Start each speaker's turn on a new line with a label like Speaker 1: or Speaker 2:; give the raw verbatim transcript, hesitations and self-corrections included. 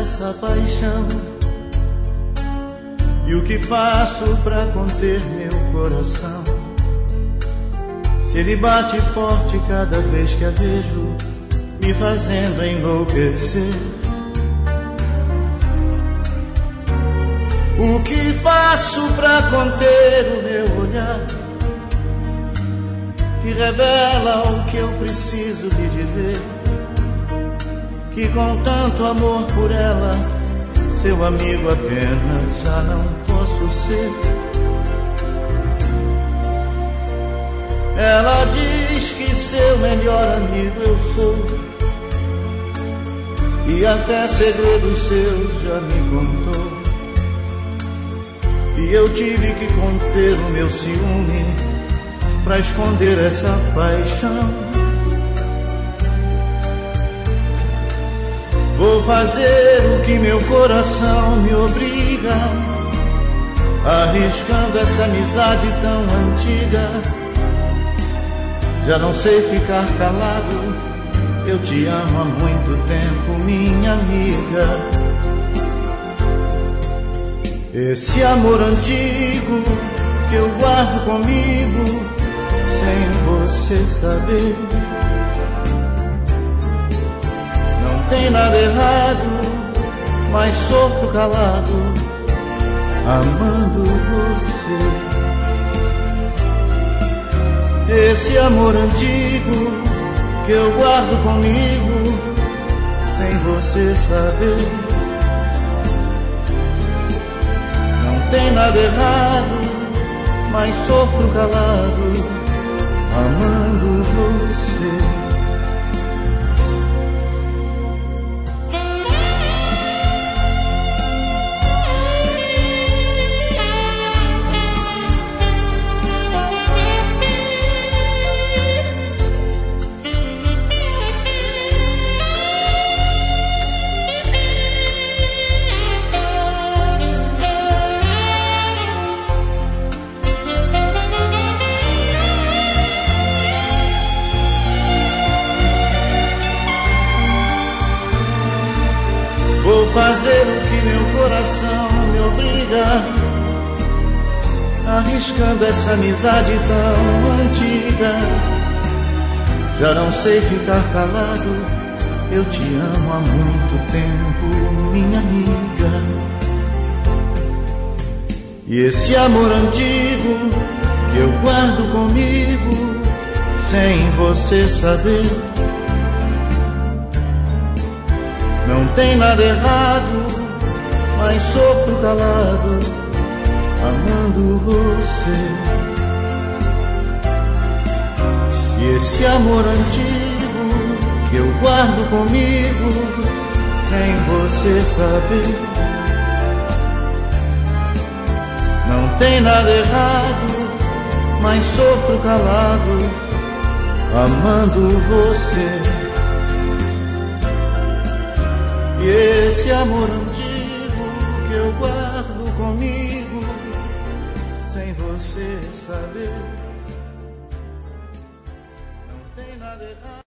Speaker 1: essa paixão? E o que faço pra conter meu coração? Se ele bate forte cada vez que a vejo, me fazendo enlouquecer. O que faço pra conter o meu olhar, que revela o que eu preciso lhe dizer? Que com tanto amor por ela, seu amigo apenas já não posso ser. Ela diz que seu melhor amigo eu sou, e até segredos seus já me contou. E eu tive que conter o meu ciúme pra esconder essa paixão. Vou fazer o que meu coração me obriga, arriscando essa amizade tão antiga. Já não sei ficar calado, eu te amo há muito tempo, minha amiga. Esse amor antigo que eu guardo comigo, sem você saber. Não tem nada errado, mas sofro calado, amando você. Esse amor antigo que eu guardo comigo, sem você saber. Não tem nada errado, mas sofro calado, amando você. Vou fazer o que meu coração me obriga, arriscando essa amizade tão antiga. Já não sei ficar calado, eu te amo há muito tempo, minha amiga. E esse amor antigo que eu guardo comigo, sem você saber. Não tem nada errado, mas sofro calado, amando você. E esse amor antigo que eu guardo comigo, sem você saber. Não tem nada errado, mas sofro calado, amando você. E esse amor antigo que eu guardo comigo, sem você saber. Não tem nada errado.